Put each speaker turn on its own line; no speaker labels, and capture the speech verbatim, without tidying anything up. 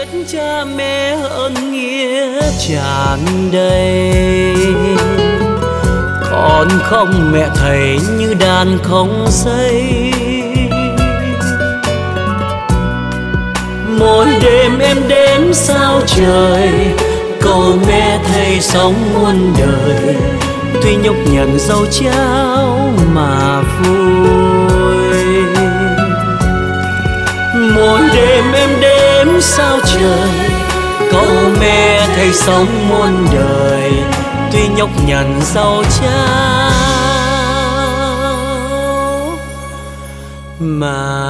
biết cha mẹ ơn nghĩa tràn đầy. Con không mẹ thầy như đàn không dây, mỗi đêm em đếm sao trời, cầu mẹ thầy sống muôn đời, tuy nhọc nhằn dâu cháo mà vui. Mỗi đêm em đếm sao trời, cầu mẹ thầy sống muôn đời, tuy nhọc nhằn dâu cháo mà